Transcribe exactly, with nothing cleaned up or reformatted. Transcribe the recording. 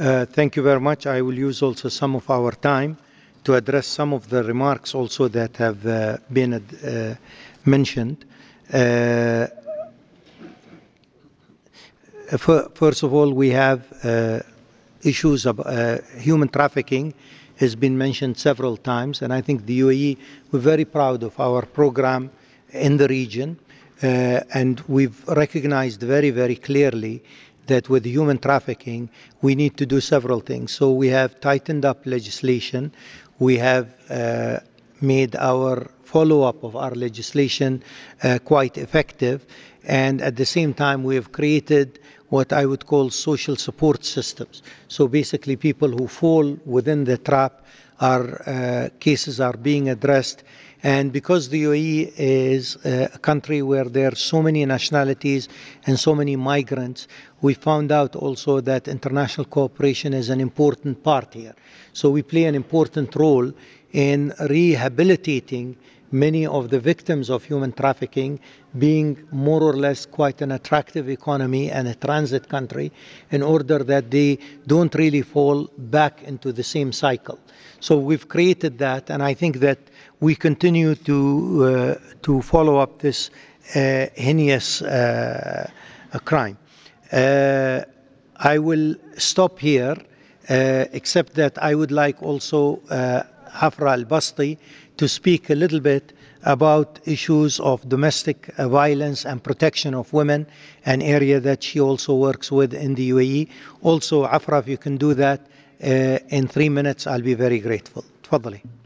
Uh, thank you very much. I will use also some of our time to address some of the remarks also that have uh, been uh, mentioned. Uh, first of all, we have uh, issues of uh, human trafficking has been mentioned several times, and I think the U A E, we're very proud of our program in the region, uh, and we've recognized very, very clearly that with human trafficking, we need to do several things. So we have tightened up legislation, we have uh, made our follow-up of our legislation uh, quite effective, and at the same time we have created what I would call social support systems. So basically people who fall within the trap, our uh, cases are being addressed, and because the U A E is a country where there are so many nationalities and so many migrants, we found out also that international cooperation is an important part here. So we play an important role in rehabilitating many of the victims of human trafficking, being more or less quite an attractive economy and a transit country, in order that they don't really fall back into the same cycle. So we've created that, and I think that we continue to uh, to follow up this uh, heinous uh, crime. Uh, I will stop here, uh, except that I would like also uh, Hafra Al-Basti to speak a little bit about issues of domestic uh, violence and protection of women, an area that she also works with in the U A E. Also, Afra, if you can do that uh, in three minutes, I'll be very grateful. Tfadali.